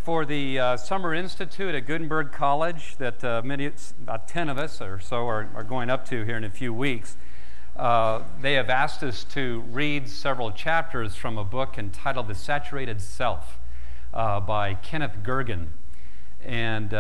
for the Summer Institute at Gutenberg College that about 10 of us or so are going up to here in a few weeks. They have asked us to read several chapters from a book entitled The Saturated Self by Kenneth Gergen. And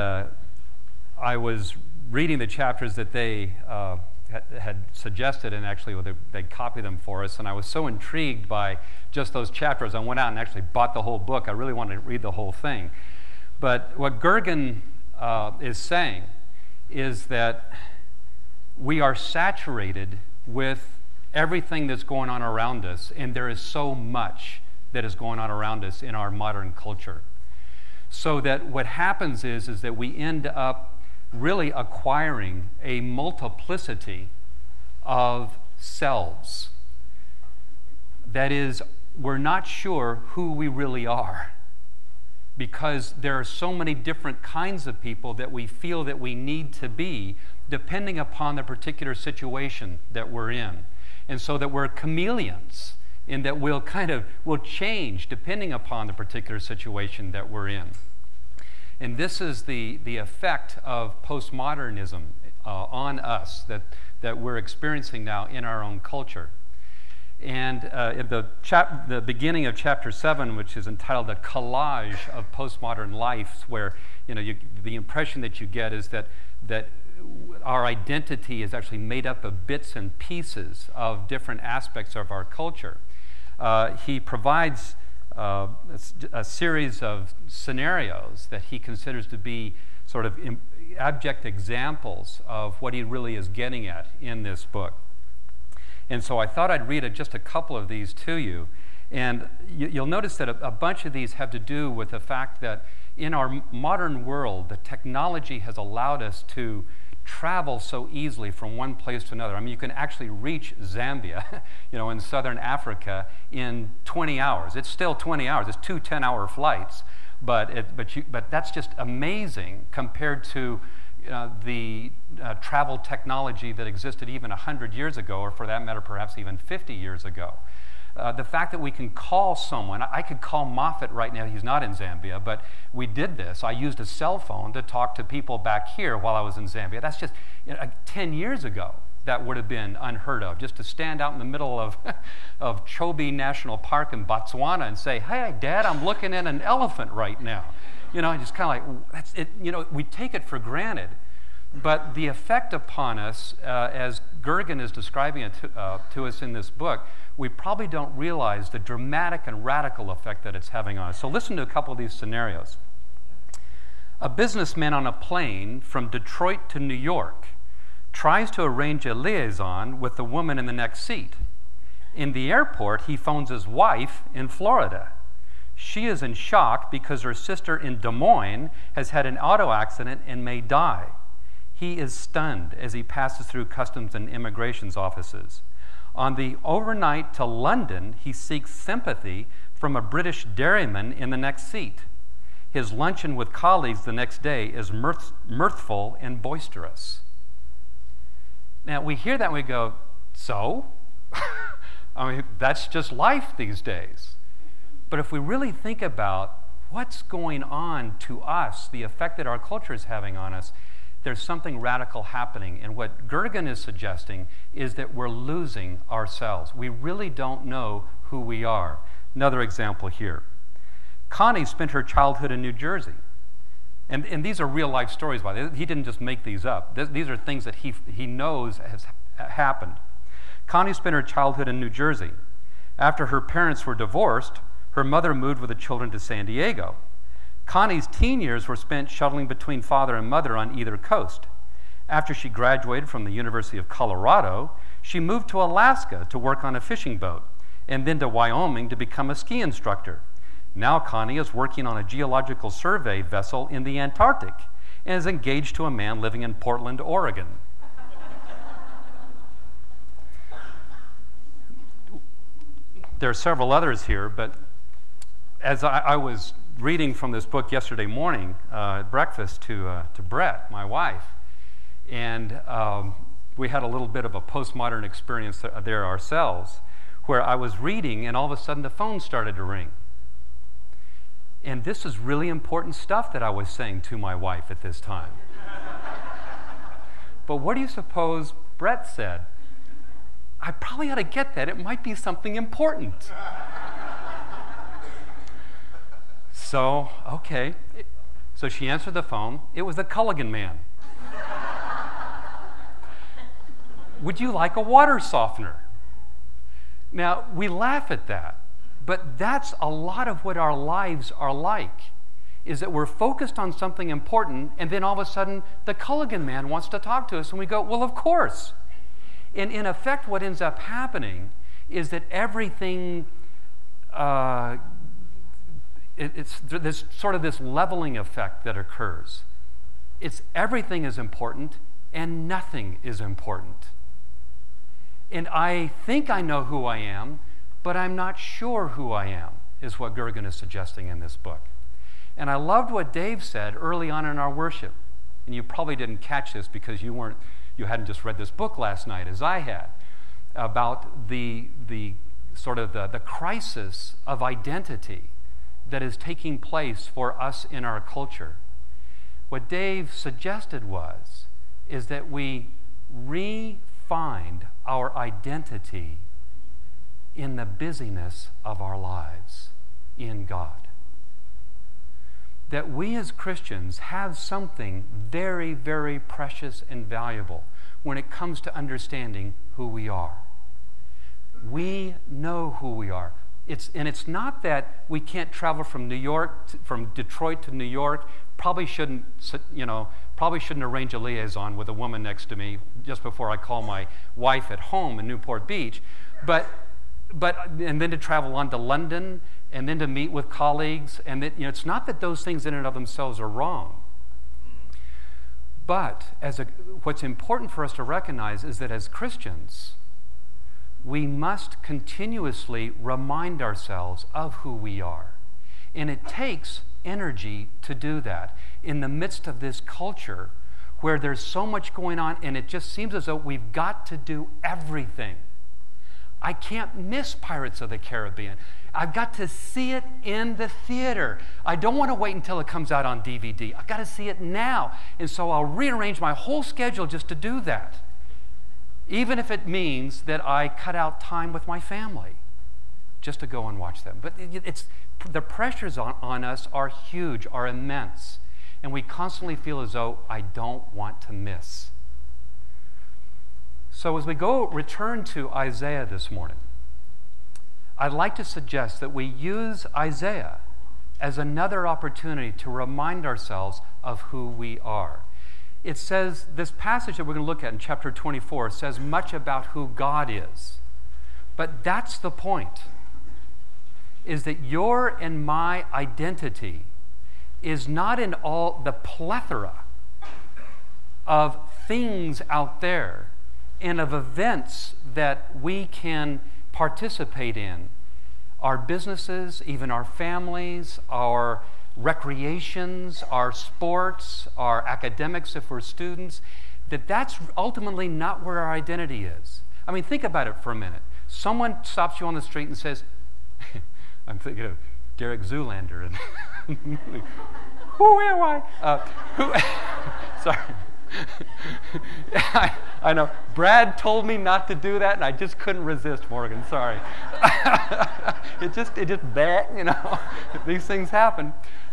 I was reading the chapters that they had suggested, and actually they copied them for us, and I was so intrigued by just those chapters, I went out and actually bought the whole book. I really wanted to read the whole thing. But what Gergen is saying is that we are saturated with everything that's going on around us, and there is so much that is going on around us in our modern culture. So that what happens is that we end up really acquiring a multiplicity of selves. That is, we're not sure who we really are because there are so many different kinds of people that we feel that we need to be depending upon the particular situation that we're in. And so that we're chameleons in that we'll change depending upon the particular situation that we're in. And this is the effect of postmodernism on us that we're experiencing now in our own culture. And in the beginning of chapter 7, which is entitled "A Collage of Postmodern Life," where the impression that you get is that our identity is actually made up of bits and pieces of different aspects of our culture. He provides a series of scenarios that he considers to be sort of abject examples of what he really is getting at in this book. And so I thought I'd read just a couple of these to you. And you'll notice that a bunch of these have to do with the fact that in our modern world, the technology has allowed us to travel so easily from one place to another. I mean, you can actually reach Zambia, in southern Africa in 20 hours. It's still 20 hours. It's 2 10-hour flights, but that's just amazing compared to the travel technology that existed even 100 years ago, or for that matter, perhaps even 50 years ago. The fact that we can call someone, I could call Moffat right now, he's not in Zambia, but we did this. I used a cell phone to talk to people back here while I was in Zambia. That's just 10 years ago. That would have been unheard of, just to stand out in the middle of Chobe National Park in Botswana and say, "Hey, Dad, I'm looking at an elephant right now." Just kind of like, that's it. We take it for granted. But the effect upon us, as Gergen is describing it to us in this book, we probably don't realize the dramatic and radical effect that it's having on us. So listen to a couple of these scenarios. A businessman on a plane from Detroit to New York tries to arrange a liaison with the woman in the next seat. In the airport, he phones his wife in Florida. She is in shock because her sister in Des Moines has had an auto accident and may die. He is stunned as he passes through customs and immigration's offices. On the overnight to London, he seeks sympathy from a British dairyman in the next seat. His luncheon with colleagues the next day is mirthful and boisterous. Now, we hear that and we go, so? I mean, that's just life these days. But if we really think about what's going on to us, the effect that our culture is having on us, there's something radical happening. And what Gergen is suggesting is that we're losing ourselves. We really don't know who we are. Another example here. Connie spent her childhood in New Jersey. And these are real-life stories, by the way. He didn't just make these up. These are things that he knows has happened. Connie spent her childhood in New Jersey. After her parents were divorced, her mother moved with the children to San Diego. Connie's teen years were spent shuttling between father and mother on either coast. After she graduated from the University of Colorado, she moved to Alaska to work on a fishing boat, and then to Wyoming to become a ski instructor. Now Connie is working on a geological survey vessel in the Antarctic and is engaged to a man living in Portland, Oregon. There are several others here, but as I was reading from this book yesterday morning at breakfast to Brett, my wife, and we had a little bit of a postmodern experience there ourselves, where I was reading and all of a sudden the phone started to ring. And this is really important stuff that I was saying to my wife at this time. But what do you suppose Brett said? I probably ought to get that. It might be something important. So, okay. So she answered the phone. It was the Culligan man. Would you like a water softener? Now, we laugh at that, but that's a lot of what our lives are like, is that we're focused on something important, and then all of a sudden, the Culligan man wants to talk to us, and we go, well, of course. And in effect, what ends up happening is that everything, there's sort of this leveling effect that occurs. It's everything is important, and nothing is important. And I think I know who I am, but I'm not sure who I am, is what Gergen is suggesting in this book. And I loved what Dave said early on in our worship. And you probably didn't catch this because you hadn't just read this book last night as I had, about the crisis of identity that is taking place for us in our culture. What Dave suggested is that we find our identity in the busyness of our lives in God. That we as Christians have something very, very precious and valuable when it comes to understanding who we are. We know who we are. It's not that we can't travel from Detroit to New York. Probably shouldn't arrange a liaison with a woman next to me just before I call my wife at home in Newport Beach. And then to travel on to London, and then to meet with colleagues. And it's not that those things in and of themselves are wrong. But what's important for us to recognize is that as Christians, we must continuously remind ourselves of who we are. And it takes energy to do that in the midst of this culture where there's so much going on, and it just seems as though we've got to do everything. I can't miss Pirates of the Caribbean. I've got to see it in the theater. I don't want to wait until it comes out on DVD. I've got to see it now. And so I'll rearrange my whole schedule just to do that, even if it means that I cut out time with my family just to go and watch them. But the pressures on us are huge, are immense, and we constantly feel as though I don't want to miss. So as we return to Isaiah this morning, I'd like to suggest that we use Isaiah as another opportunity to remind ourselves of who we are. It says, this passage that we're going to look at in chapter 24 says much about who God is. But that's the point, is that your and my identity is not in all the plethora of things out there and of events that we can participate in. Our businesses, even our families, our recreations, our sports, our academics if we're students, that's ultimately not where our identity is. I mean, think about it for a minute. Someone stops you on the street and says, I'm thinking of Derek Zoolander. And who am I? Sorry. I know. Brad told me not to do that, and I just couldn't resist, Morgan. Sorry. It just these things happen.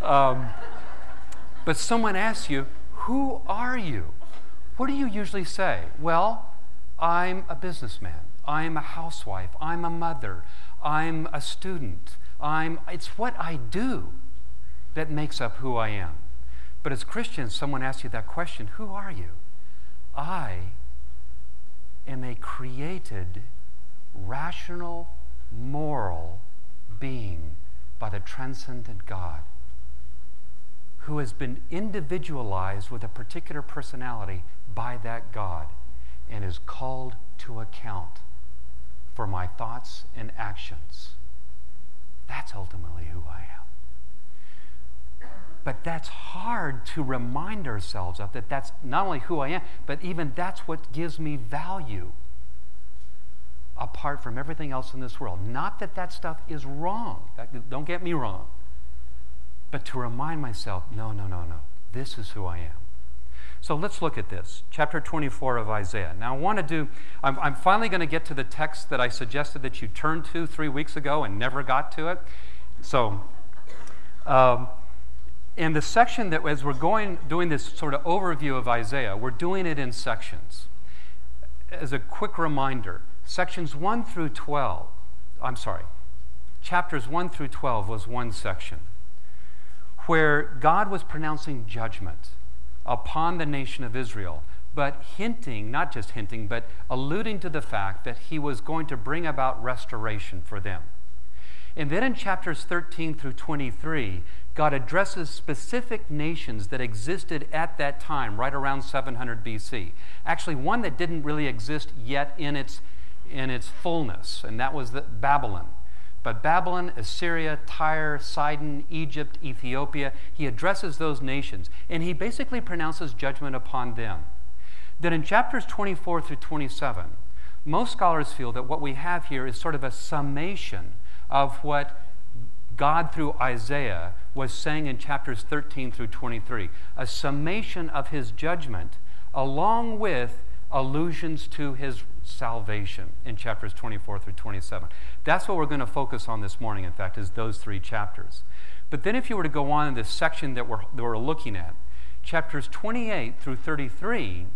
But someone asks you, who are you? What do you usually say? Well, I'm a businessman. I'm a housewife. I'm a mother. I'm a student. It's what I do that makes up who I am. But as Christians, someone asks you that question, who are you? I am a created, rational, moral being by the transcendent God who has been individualized with a particular personality by that God and is called to account for my thoughts and actions. That's ultimately who I am. But that's hard to remind ourselves of, that's not only who I am, but even that's what gives me value apart from everything else in this world. Not that stuff is wrong. Don't get me wrong. but to remind myself, no, this is who I am. So let's look at this, chapter 24 of Isaiah. Now I'm finally going to get to the text that I suggested that you turn to 3 weeks ago and never got to it. So, in the section that as we're doing this sort of overview of Isaiah, we're doing it in sections. As a quick reminder, chapters 1 through 12 was one section where God was pronouncing judgment upon the nation of Israel, but not just hinting, but alluding to the fact that he was going to bring about restoration for them. And then in chapters 13 through 23, God addresses specific nations that existed at that time, right around 700 BC. Actually, one that didn't really exist yet in its fullness, and that was Babylon. But Babylon, Assyria, Tyre, Sidon, Egypt, Ethiopia, he addresses those nations, and he basically pronounces judgment upon them. Then in chapters 24 through 27, most scholars feel that what we have here is sort of a summation of what God through Isaiah was saying in chapters 13 through 23, a summation of his judgment along with allusions to his salvation in chapters 24 through 27. That's what we're going to focus on this morning, in fact, is those 3 chapters. But then if you were to go on in this section that we're looking at, chapters 28 through 33,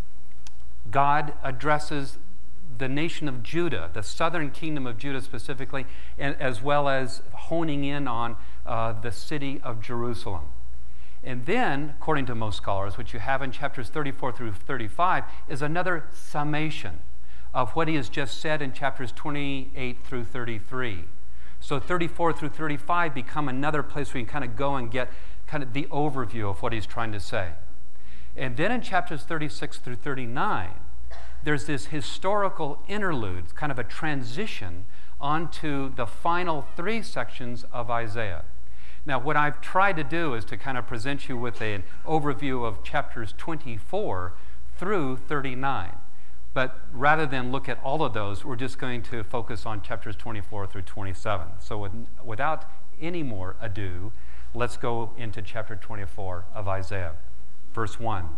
God addresses the nation of Judah, the southern kingdom of Judah specifically, as well as honing in on the city of Jerusalem. And then, according to most scholars, what you have in chapters 34 through 35 is another summation of what he has just said in chapters 28 through 33. So 34 through 35 become another place where you can kind of go and get kind of the overview of what he's trying to say. And then in chapters 36 through 39, there's this historical interlude, kind of a transition onto the final 3 sections of Isaiah. Now, what I've tried to do is to kind of present you with an overview of chapters 24 through 39. But rather than look at all of those, we're just going to focus on chapters 24 through 27. So without any more ado, let's go into chapter 24 of Isaiah. Verse 1.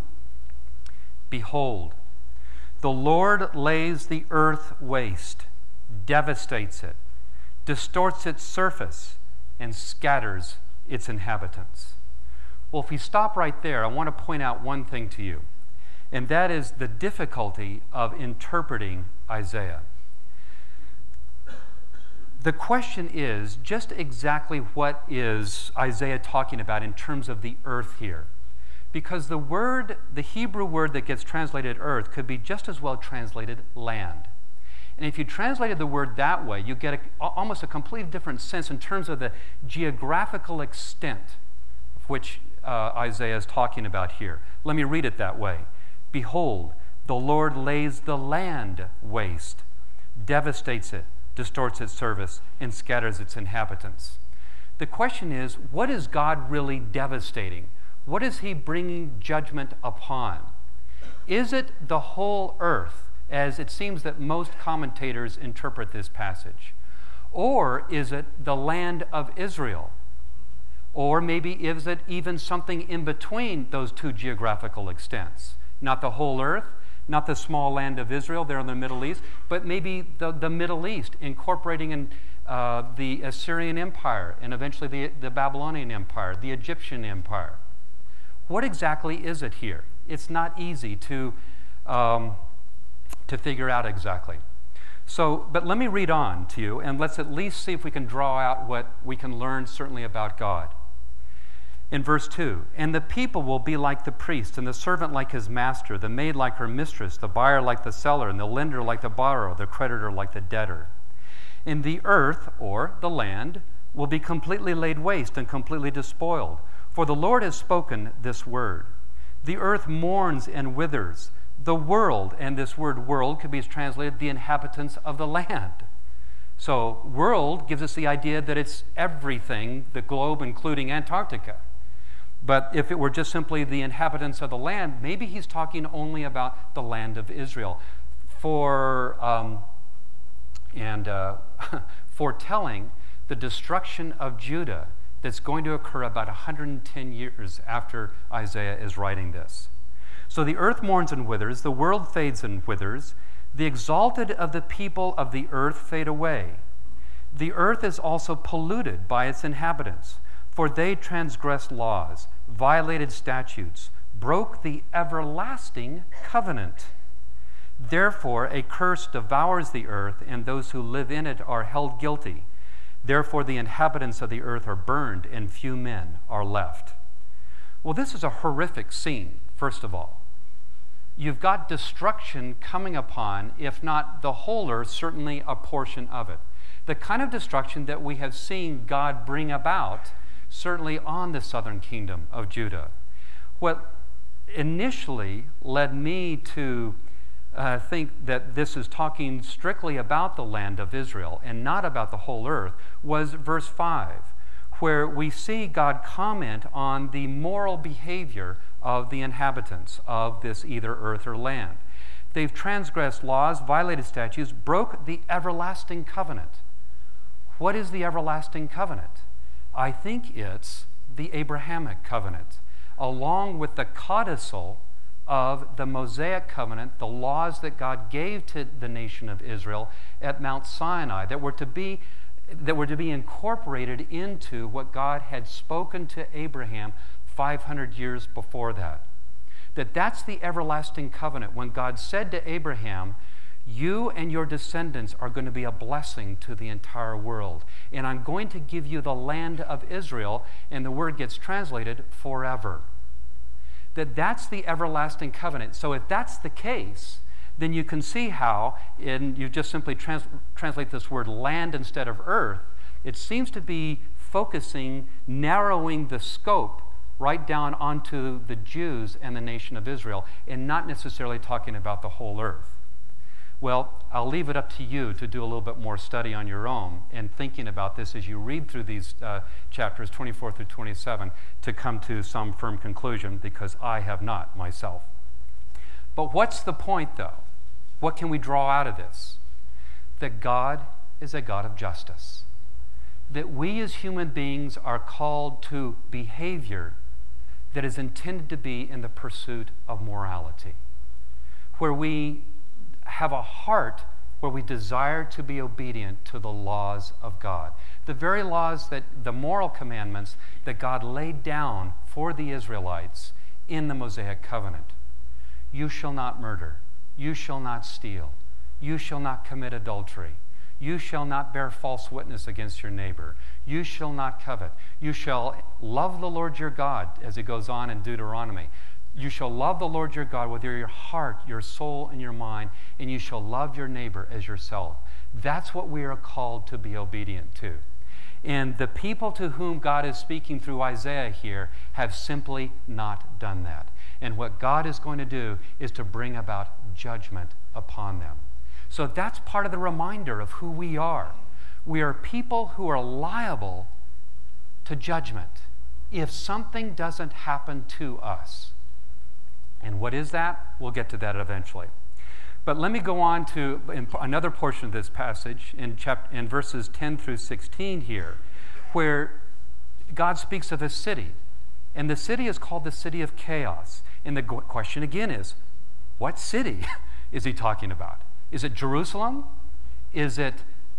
Behold, the Lord lays the earth waste, devastates it, distorts its surface, and scatters its inhabitants. Well, if we stop right there, I want to point out one thing to you, and that is the difficulty of interpreting Isaiah. The question is just exactly what is Isaiah talking about in terms of the earth here? Because the Hebrew word that gets translated earth could be just as well translated land. And if you translated the word that way, you get almost a completely different sense in terms of the geographical extent of which Isaiah is talking about here. Let me read it that way. Behold, the Lord lays the land waste, devastates it, distorts its service, and scatters its inhabitants. The question is, what is God really devastating? What is he bringing judgment upon? Is it the whole earth, as it seems that most commentators interpret this passage? Or is it the land of Israel? Or maybe is it even something in between those 2 geographical extents? Not the whole earth, not the small land of Israel there in the Middle East, but maybe the Middle East, incorporating in the Assyrian Empire and eventually the Babylonian Empire, the Egyptian Empire. What exactly is it here? It's not easy to figure out exactly. So, but let me read on to you, and let's at least see if we can draw out what we can learn certainly about God. In verse 2, and the people will be like the priest, and the servant like his master, the maid like her mistress, the buyer like the seller, and the lender like the borrower, the creditor like the debtor. And the earth, or the land, will be completely laid waste and completely despoiled. For the Lord has spoken this word. The earth mourns and withers. The world, and this word world could be translated the inhabitants of the land. So world gives us the idea that it's everything, the globe including Antarctica. But if it were just simply the inhabitants of the land, maybe he's talking only about the land of Israel. Foretelling the destruction of Judah that's going to occur about 110 years after Isaiah is writing this. So the earth mourns and withers, the world fades and withers, the exalted of the people of the earth fade away. The earth is also polluted by its inhabitants, for they transgressed laws, violated statutes, broke the everlasting covenant. Therefore, a curse devours the earth, and those who live in it are held guilty. Therefore, the inhabitants of the earth are burned, and few men are left. Well, this is a horrific scene, first of all. You've got destruction coming upon, if not the whole earth, certainly a portion of it. The kind of destruction that we have seen God bring about, certainly on the southern kingdom of Judah. What initially led me to think that this is talking strictly about the land of Israel and not about the whole earth was verse 5, where we see God comment on the moral behavior of the inhabitants of this either earth or land. They've transgressed laws, violated statutes, broke the everlasting covenant. What is the everlasting covenant? I think it's the Abrahamic covenant, along with the codicil of the Mosaic covenant, the laws that God gave to the nation of Israel at Mount Sinai that were to be incorporated into what God had spoken to Abraham 500 years before that. That's the everlasting covenant. When God said to Abraham, you and your descendants are going to be a blessing to the entire world, and I'm going to give you the land of Israel, and the word gets translated forever. That's the everlasting covenant. So if that's the case, then you can see how, and you just simply translate this word land instead of earth, it seems to be focusing, narrowing the scope right down onto the Jews and the nation of Israel, and not necessarily talking about the whole earth. Well, I'll leave it up to you to do a little bit more study on your own and thinking about this as you read through these chapters 24 through 27 to come to some firm conclusion, because I have not myself. But what's the point, though? What can we draw out of this? That God is a God of justice. That we as human beings are called to behavior that is intended to be in the pursuit of morality, where we have a heart where we desire to be obedient to the laws of God. The very laws, that the moral commandments that God laid down for the Israelites in the Mosaic covenant. You shall not murder. You shall not steal. You shall not commit adultery. You shall not bear false witness against your neighbor. You shall not covet. You shall love the Lord your God, as it goes on in Deuteronomy. You shall love the Lord your God with your heart, your soul, and your mind, and you shall love your neighbor as yourself. That's what we are called to be obedient to. And the people to whom God is speaking through Isaiah here have simply not done that. And what God is going to do is to bring about judgment upon them. So that's part of the reminder of who we are. We are people who are liable to judgment if something doesn't happen to us. And what is that? We'll get to that eventually. But let me go on to another portion of this passage in verses 10 through 16 here, where God speaks of a city. And the city is called the city of chaos. And the question again is, what city is he talking about? Is it Jerusalem? Is it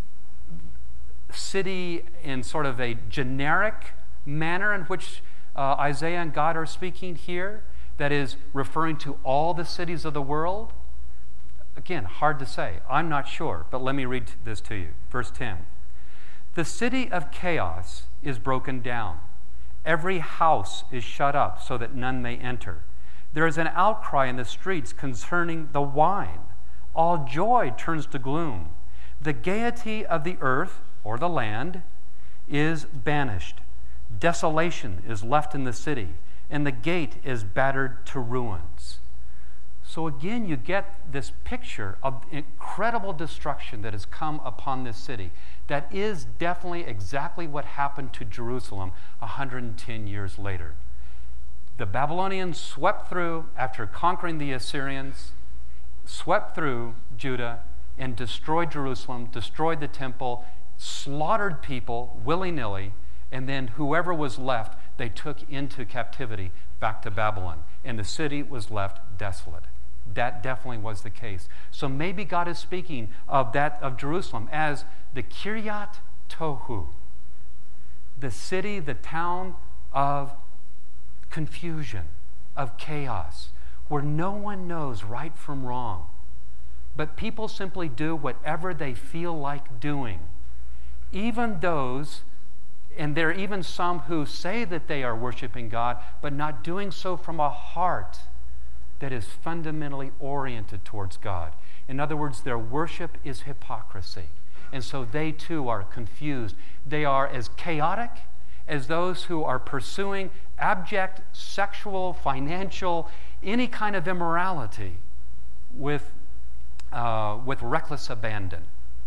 city in sort of a generic manner in which Isaiah and God are speaking here? That is referring to all the cities of the world? Again, hard to say. I'm not sure, but let me read this to you. Verse 10. The city of chaos is broken down. Every house is shut up so that none may enter. There is an outcry in the streets concerning the wine. All joy turns to gloom. The gaiety of the earth, or the land, is banished. Desolation is left in the city, and the gate is battered to ruins. So again, you get this picture of incredible destruction that has come upon this city. That is definitely exactly what happened to Jerusalem 110 years later. The Babylonians swept through, after conquering the Assyrians, swept through Judah and destroyed Jerusalem, destroyed the temple, slaughtered people willy-nilly, And then whoever was left, they took into captivity back to Babylon. And the city was left desolate. That definitely was the case. So maybe God is speaking of Jerusalem as the Kiryat Tohu, the city, the town of confusion, of chaos, where no one knows right from wrong. But people simply do whatever they feel like doing. Even those, and there are even some who say that they are worshiping God, but not doing so from a heart that is fundamentally oriented towards God. In other words, their worship is hypocrisy. And so they too are confused. They are as chaotic as those who are pursuing abject sexual, financial, any kind of immorality with reckless abandon.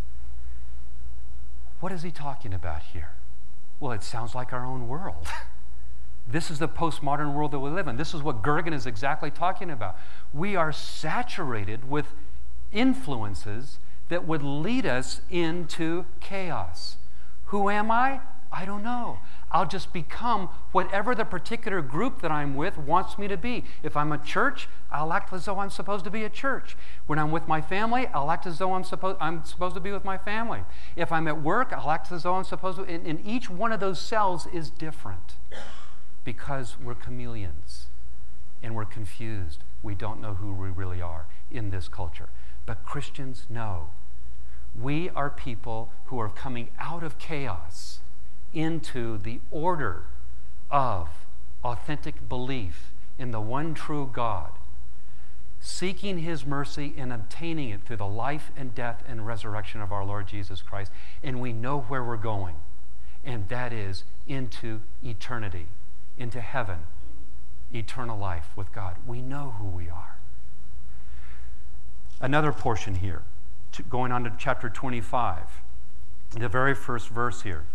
What is he talking about here? Well, it sounds like our own world. This is the postmodern world that we live in. This is what Gergen is exactly talking about. We are saturated with influences that would lead us into chaos. Who am I? I don't know. I'll just become whatever the particular group that I'm with wants me to be. If I'm a church, I'll act as though I'm supposed to be a church. When I'm with my family, I'll act as though I'm supposed to be with my family. If I'm at work, I'll act as though I'm supposed to. And each one of those cells is different because we're chameleons and we're confused. We don't know who we really are in this culture. But Christians know. We are people who are coming out of chaos into the order of authentic belief in the one true God, seeking His mercy and obtaining it through the life and death and resurrection of our Lord Jesus Christ. And we know where we're going, and that is into eternity, into heaven, eternal life with God. We know who we are. Another portion here, going on to chapter 25, the very first verse here,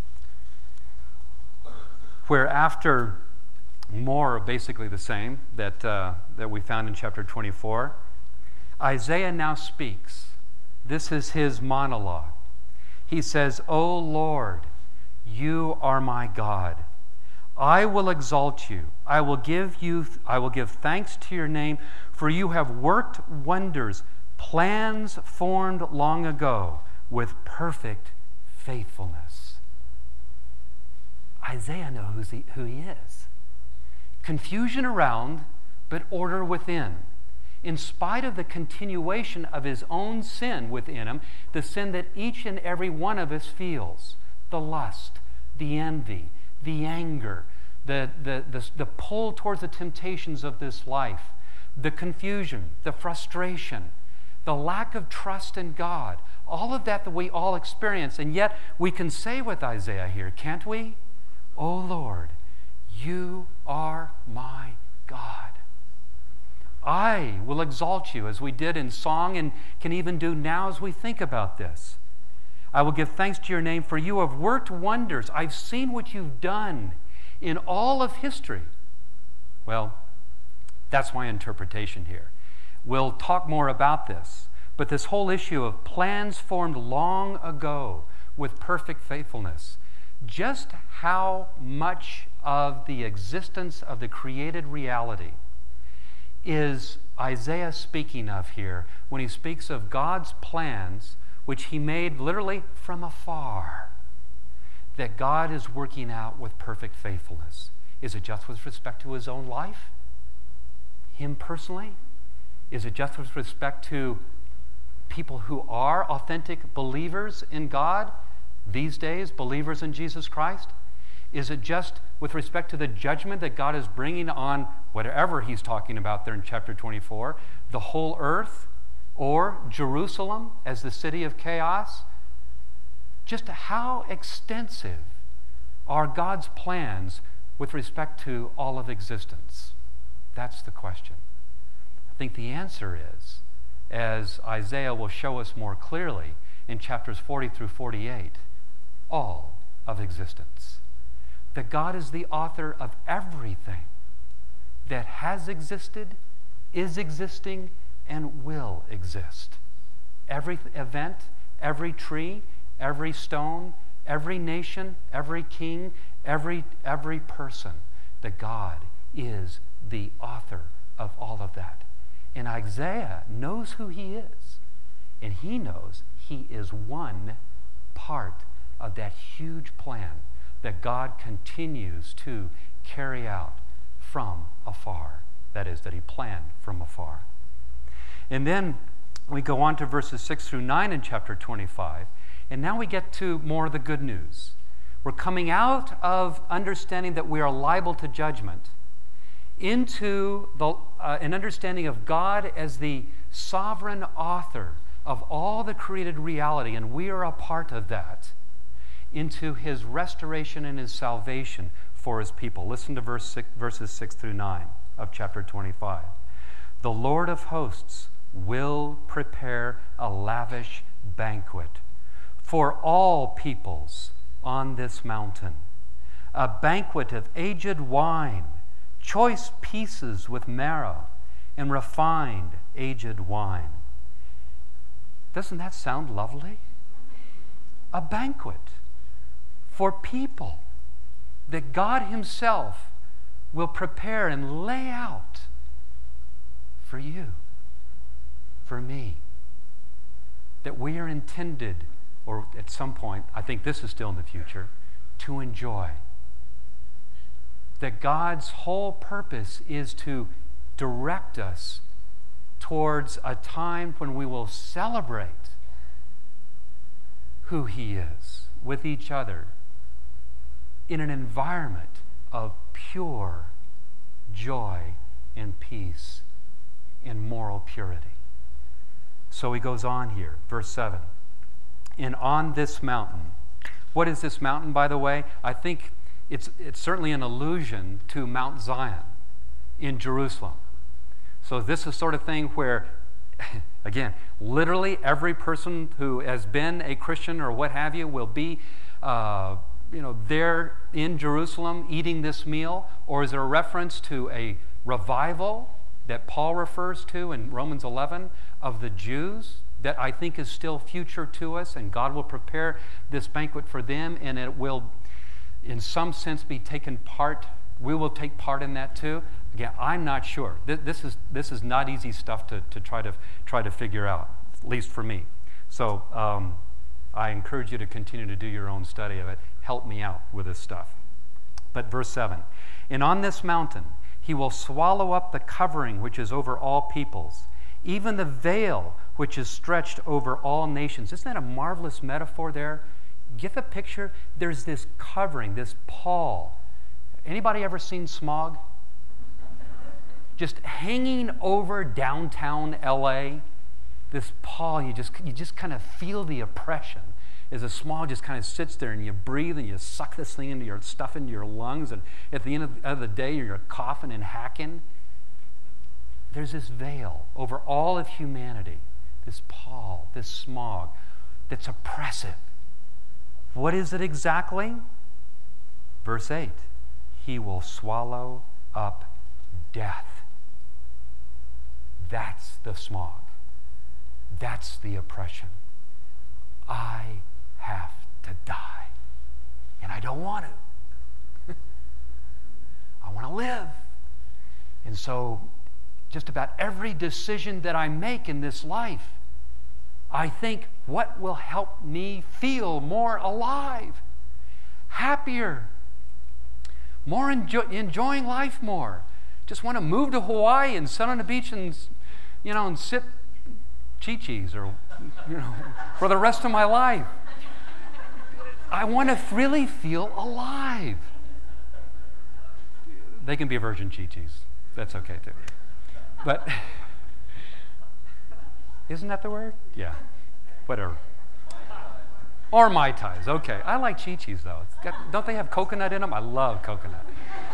where after more basically the same that we found in chapter 24, Isaiah now speaks. This is his monologue. He says, "O Lord, you are my God. I will exalt you. I will give thanks to your name, for you have worked wonders, plans formed long ago with perfect faithfulness." Isaiah knows who he is. Confusion around, but order within. In spite of the continuation of his own sin within him, the sin that each and every one of us feels, the lust, the envy, the anger, the pull towards the temptations of this life, the confusion, the frustration, the lack of trust in God, all of that we all experience. And yet we can say with Isaiah here, can't we? "O Lord, you are my God. I will exalt you," as we did in song and can even do now as we think about this. "I will give thanks to your name, for you have worked wonders. I've seen what you've done in all of history." Well, that's my interpretation here. We'll talk more about this. But this whole issue of plans formed long ago with perfect faithfulness, just how much of the existence of the created reality is Isaiah speaking of here when he speaks of God's plans, which he made literally from afar, that God is working out with perfect faithfulness? Is it just with respect to his own life? Him personally? Is it just with respect to people who are authentic believers in God these days, believers in Jesus Christ? Is it just with respect to the judgment that God is bringing on whatever he's talking about there in chapter 24, the whole earth, or Jerusalem as the city of chaos? Just how extensive are God's plans with respect to all of existence? That's the question. I think the answer is, as Isaiah will show us more clearly in chapters 40 through 48, all of existence. That God is the author of everything that has existed, is existing, and will exist. Every event, every tree, every stone, every nation, every king, Every person, that God is the author of all of that. And Isaiah knows who he is. And he knows he is one part of that huge plan that God continues to carry out from afar. That is, that he planned from afar. And then we go on to verses 6 through 9 in chapter 25. And now we get to more of the good news. We're coming out of understanding that we are liable to judgment into an understanding of God as the sovereign author of all the created reality, and we are a part of that, into his restoration and his salvation for his people. Listen to verses 6 through 9 of chapter 25. The Lord of hosts will prepare a lavish banquet for all peoples on this mountain, a banquet of aged wine, choice pieces with marrow, and refined aged wine. Doesn't that sound lovely? A banquet for people that God himself will prepare and lay out for you, for me, that we are intended, or at some point, I think this is still in the future, to enjoy. That God's whole purpose is to direct us towards a time when we will celebrate who he is with each other in an environment of pure joy and peace and moral purity. So he goes on here, verse 7. And on this mountain, what is this mountain, by the way? I think it's certainly an allusion to Mount Zion in Jerusalem. So this is the sort of thing where, again, literally every person who has been a Christian or what have you will be there in Jerusalem eating this meal. Or is it a reference to a revival that Paul refers to in Romans 11 of the Jews that I think is still future to us, and God will prepare this banquet for them, and it will in some sense be taken part. We will take part in that too. Again, I'm not sure. This is not easy stuff to try to figure out, at least for me. So I encourage you to continue to do your own study of it. Help me out with this stuff. But verse 7, and on this mountain he will swallow up the covering which is over all peoples, even the veil which is stretched over all nations. Isn't that a marvelous metaphor there? Get the picture? There's this covering, this pall. Anybody ever seen smog? Just hanging over downtown LA, this pall, you just kind of feel the oppression as the smog just kind of sits there, and you breathe and you suck this thing into your stuff into your lungs, and at the end of the day you're coughing and hacking. There's this veil over all of humanity, this pall, this smog that's oppressive. What is it exactly? Verse 8, he will swallow up death. That's the smog. That's the oppression. I have to die, and I don't want to. I want to live. And so just about every decision that I make in this life, I think, what will help me feel more alive, happier, more enjoying life more? Just want to move to Hawaii and sit on the beach and sip chi-chis or for the rest of my life. I want to really feel alive. They can be virgin chi-chis. That's okay too. But isn't that the word? Yeah. Whatever. Or Mai Tais. Okay. I like chi-chis though. Don't they have coconut in them? I love coconut.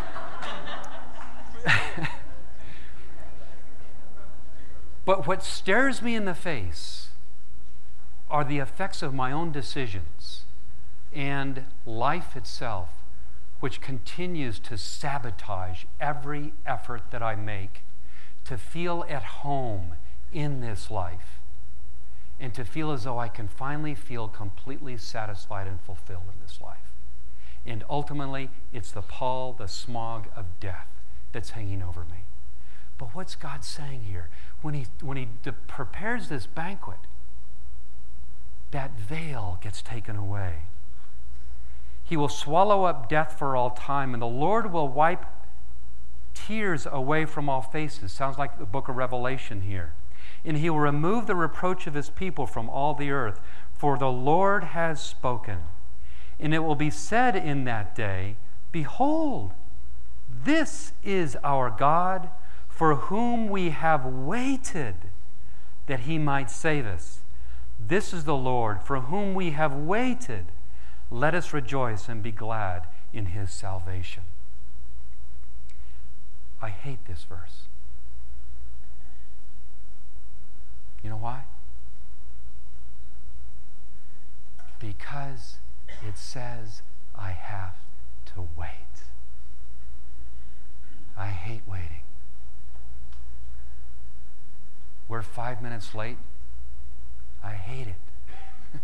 But what stares me in the face are the effects of my own decisions and life itself, which continues to sabotage every effort that I make to feel at home in this life and to feel as though I can finally feel completely satisfied and fulfilled in this life. And ultimately, it's the pall, the smog of death that's hanging over me. But what's God saying here? When he prepares this banquet, that veil gets taken away. He will swallow up death for all time, and the Lord will wipe tears away from all faces. Sounds like the book of Revelation here. And he will remove the reproach of his people from all the earth, for the Lord has spoken. And it will be said in that day, Behold, this is our God, for whom we have waited, that he might save us. This is the Lord, for whom we have waited. Let us rejoice and be glad in his salvation. I hate this verse. You know why? Because it says I have to wait. I hate waiting. We're 5 minutes late. I hate it.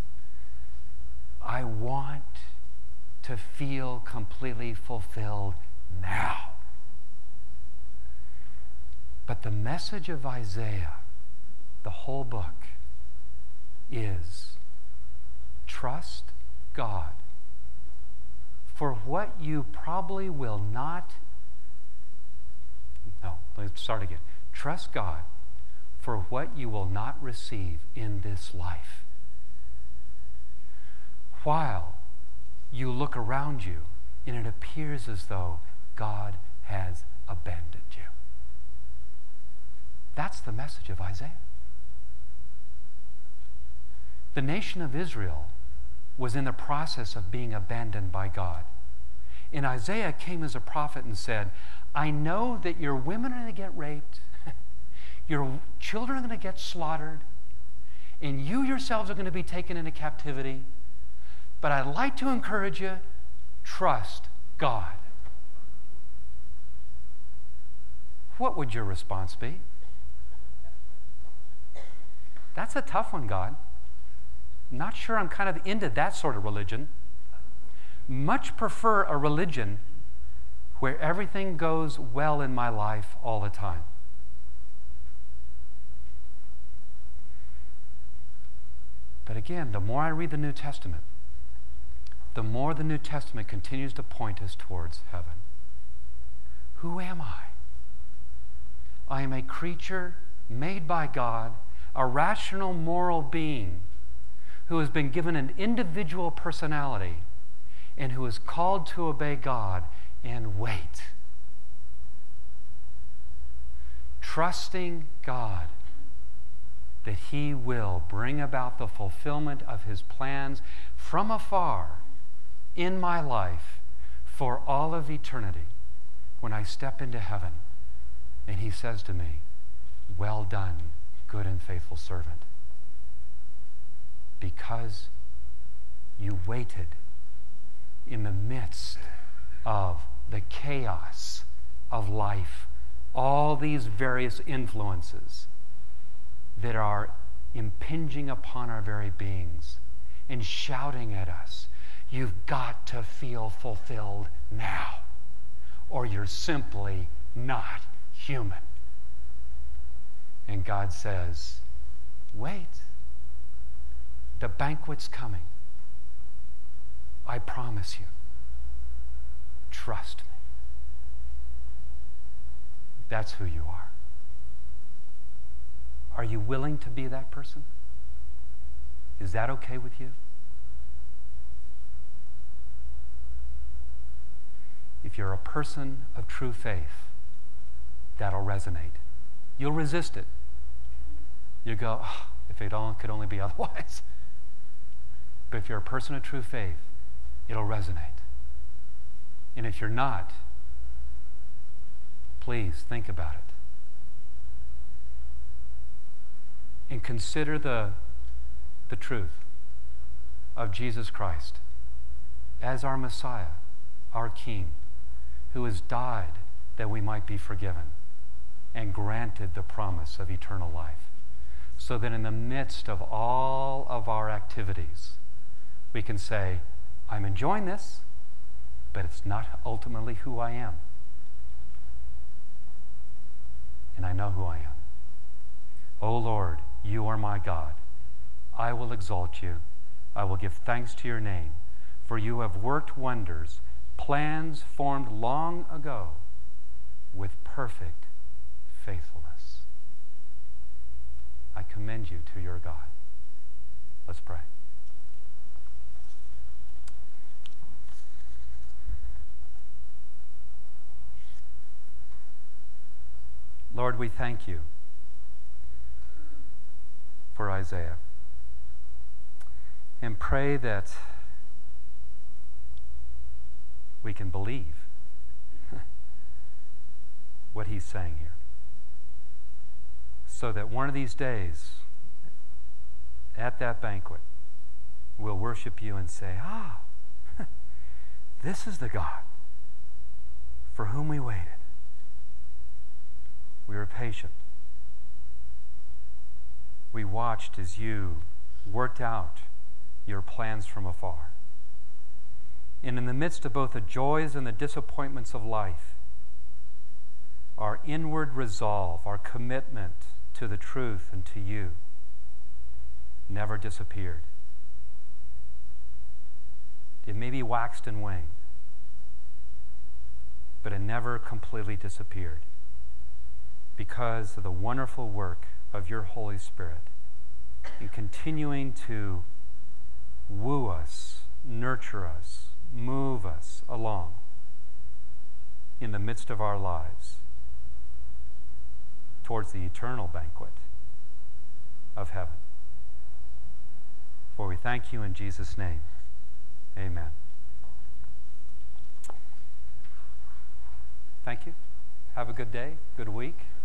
I want to feel completely fulfilled now. But the message of Isaiah, the whole book, is trust God for what you probably will not. No, let's start again. Trust God for what you will not receive in this life. While you look around you and it appears as though God has abandoned you. That's the message of Isaiah. The nation of Israel was in the process of being abandoned by God. And Isaiah came as a prophet and said, I know that your women are going to get raped, your children are going to get slaughtered, and you yourselves are going to be taken into captivity. But I'd like to encourage you, trust God. What would your response be? That's a tough one, God. Not sure I'm kind of into that sort of religion. Much prefer a religion where everything goes well in my life all the time. But again, the more I read the New Testament, the more the New Testament continues to point us towards heaven. Who am I? I am a creature made by God, a rational, moral being who has been given an individual personality and who is called to obey God and wait. Trusting God that he will bring about the fulfillment of his plans from afar in my life for all of eternity when I step into heaven and he says to me, well done, good and faithful servant. Because you waited in the midst of the chaos of life, all these various influences that are impinging upon our very beings and shouting at us, you've got to feel fulfilled now, or you're simply not human. And God says, wait. The banquet's coming. I promise you. Trust me. That's who you are. Are you willing to be that person? Is that okay with you? If you're a person of true faith, that'll resonate. You'll resist it. You go, oh, if it could only be otherwise. But if you're a person of true faith, it'll resonate. And if you're not, please think about it. And consider the truth of Jesus Christ as our Messiah, our King, who has died that we might be forgiven and granted the promise of eternal life. So that in the midst of all of our activities, we can say, I'm enjoying this, but it's not ultimately who I am. And I know who I am. O Lord, you are my God. I will exalt you. I will give thanks to your name, for you have worked wonders, plans formed long ago with perfect faithfulness. I commend you to your God. Let's pray. Lord, we thank you for Isaiah and pray that we can believe what he's saying here, so that one of these days at that banquet we'll worship you and say, this is the God for whom we waited. We were patient. We watched as you worked out your plans from afar. And in the midst of both the joys and the disappointments of life, our inward resolve, our commitment to the truth and to you never disappeared. It maybe waxed and waned, but it never completely disappeared, because of the wonderful work of your Holy Spirit in continuing to woo us, nurture us, move us along in the midst of our lives towards the eternal banquet of heaven. For we thank you in Jesus' name. Amen. Thank you. Have a good day, good week.